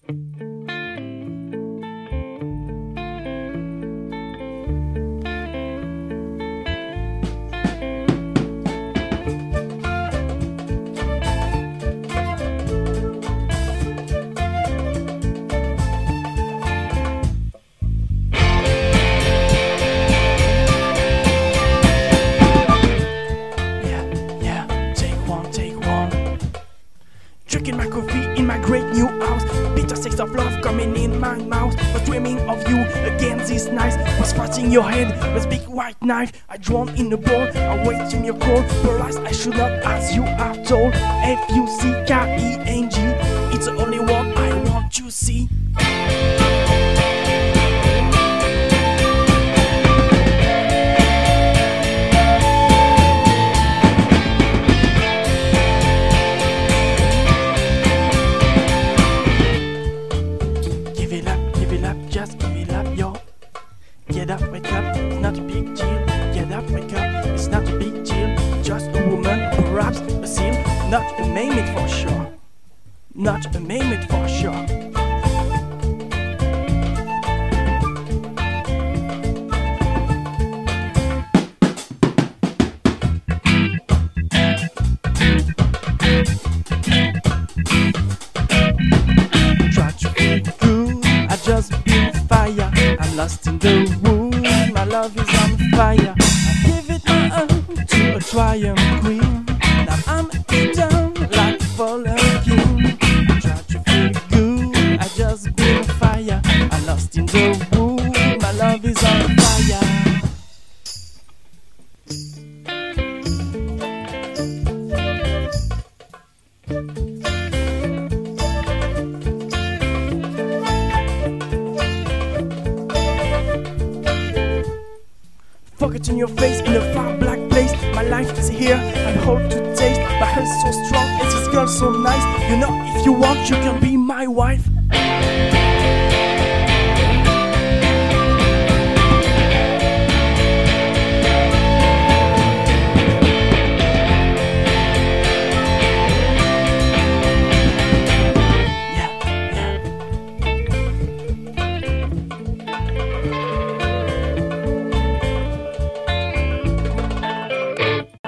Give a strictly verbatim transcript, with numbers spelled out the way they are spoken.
Drinking my coffee in my great new house. Bitter taste of love coming in my mouth. Was dreaming of you again this night. Was scratching your head with big white knife. I drown in the bowl, awaiting your call. Realized I should not, as you are told. F U C K E N G. It's the only one I want to see. Just give it up, yo. Get up, wake up, it's not a big deal. Get up, wake up, it's not a big deal. Just a woman, perhaps a seal. Not a mermaid for sure. Not a mermaid for sure. Try to feel good, I just feel fire. I'm lost in the room, my love is on fire. I give it my all to a triumph queen. Now I'm down like a fallen king. I try to feel good, I just feel fire. I'm lost in the room, my love is on fire. Forget in your face in a far black place. My life is here, I hold to taste. My heart is so strong and this girl so nice. You know if you want you can be my wife.